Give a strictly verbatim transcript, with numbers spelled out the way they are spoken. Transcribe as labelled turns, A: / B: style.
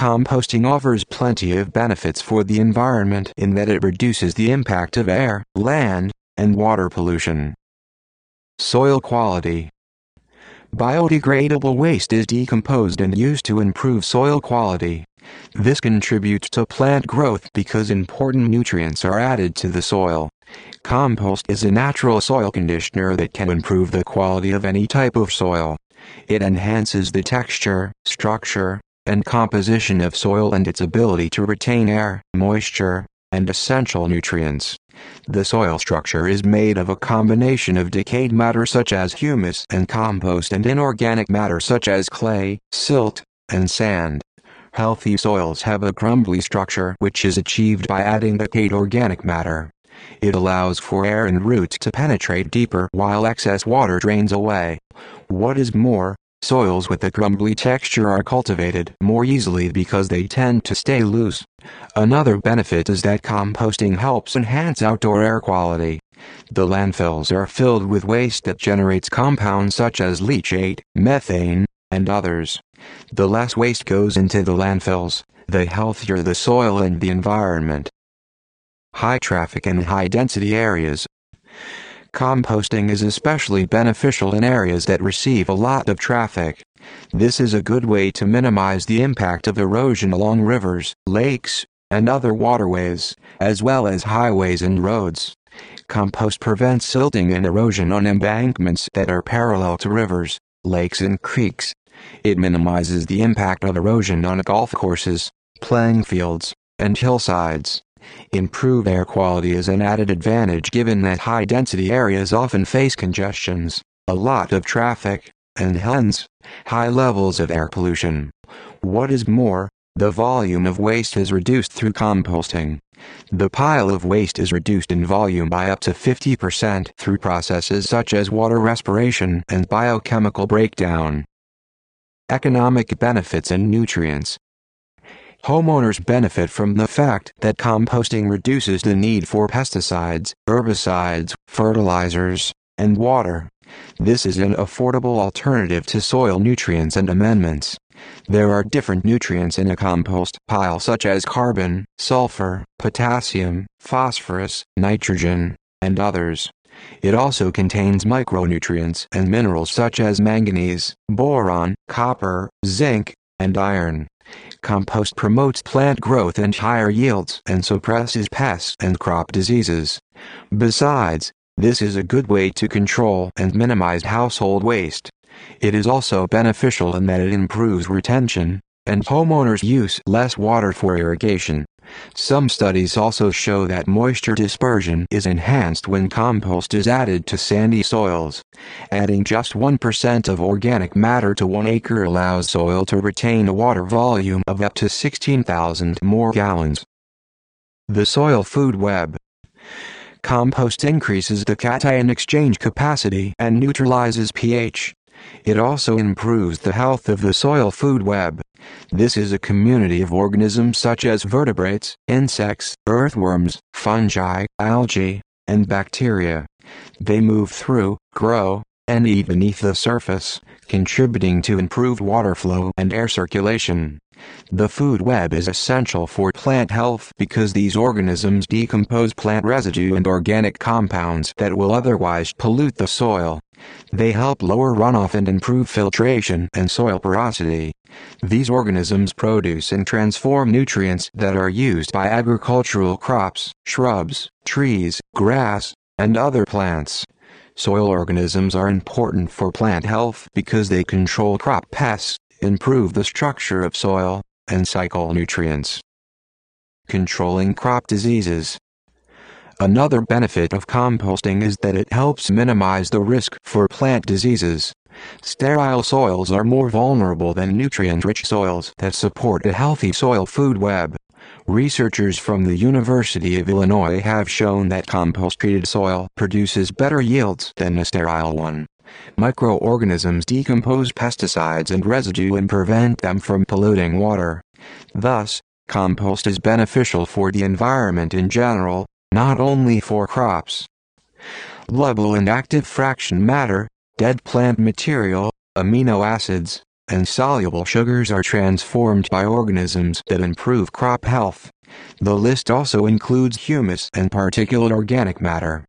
A: Composting offers plenty of benefits for the environment in that it reduces the impact of air, land, and water pollution. Soil quality. Biodegradable waste is decomposed and used to improve soil quality. This contributes to plant growth because important nutrients are added to the soil. Compost is a natural soil conditioner that can improve the quality of any type of soil. It enhances the texture, structure, and composition of soil and its ability to retain air, moisture, and essential nutrients. The soil structure is made of a combination of decayed matter such as humus and compost and inorganic matter such as clay, silt, and sand. Healthy soils have a crumbly structure which is achieved by adding decayed organic matter. It allows for air and roots to penetrate deeper while excess water drains away. What is more, soils with a crumbly texture are cultivated more easily because they tend to stay loose. Another benefit is that composting helps enhance outdoor air quality. The landfills are filled with waste that generates compounds such as leachate, methane, and others. The less waste goes into the landfills, the healthier the soil and the environment. High traffic and high density areas. Composting is especially beneficial in areas that receive a lot of traffic. This is a good way to minimize the impact of erosion along rivers, lakes, and other waterways, as well as highways and roads. Compost prevents silting and erosion on embankments that are parallel to rivers, lakes and creeks. It minimizes the impact of erosion on golf courses, playing fields, and hillsides. Improved air quality is an added advantage given that high-density areas often face congestions, a lot of traffic, and hence, high levels of air pollution. What is more, the volume of waste is reduced through composting. The pile of waste is reduced in volume by up to fifty percent through processes such as water respiration and biochemical breakdown. Economic benefits and nutrients. Homeowners benefit from the fact that composting reduces the need for pesticides, herbicides, fertilizers, and water. This is an affordable alternative to soil nutrients and amendments. There are different nutrients in a compost pile such as carbon, sulfur, potassium, phosphorus, nitrogen, and others. It also contains micronutrients and minerals such as manganese, boron, copper, zinc, and iron. Compost promotes plant growth and higher yields and suppresses pests and crop diseases. Besides, this is a good way to control and minimize household waste. It is also beneficial in that it improves retention, and homeowners use less water for irrigation. Some studies also show that moisture dispersion is enhanced when compost is added to sandy soils. Adding just one percent of organic matter to one acre allows soil to retain a water volume of up to sixteen thousand more gallons. The soil food web. Compost increases the cation exchange capacity and neutralizes pH. It also improves the health of the soil food web. This is a community of organisms such as vertebrates, insects, earthworms, fungi, algae, and bacteria. They move through, grow, and eat beneath the surface, contributing to improved water flow and air circulation. The food web is essential for plant health because these organisms decompose plant residue and organic compounds that will otherwise pollute the soil. They help lower runoff and improve filtration and soil porosity. These organisms produce and transform nutrients that are used by agricultural crops, shrubs, trees, grass, and other plants. Soil organisms are important for plant health because they control crop pests, improve the structure of soil, and cycle nutrients. Controlling crop diseases. Another benefit of composting is that it helps minimize the risk for plant diseases. Sterile soils are more vulnerable than nutrient-rich soils that support a healthy soil food web. Researchers from the University of Illinois have shown that compost-treated soil produces better yields than a sterile one. Microorganisms decompose pesticides and residue and prevent them from polluting water. Thus, compost is beneficial for the environment in general, not only for crops. Lubble and active fraction matter, dead plant material, amino acids, and soluble sugars are transformed by organisms that improve crop health. The list also includes humus and particulate organic matter.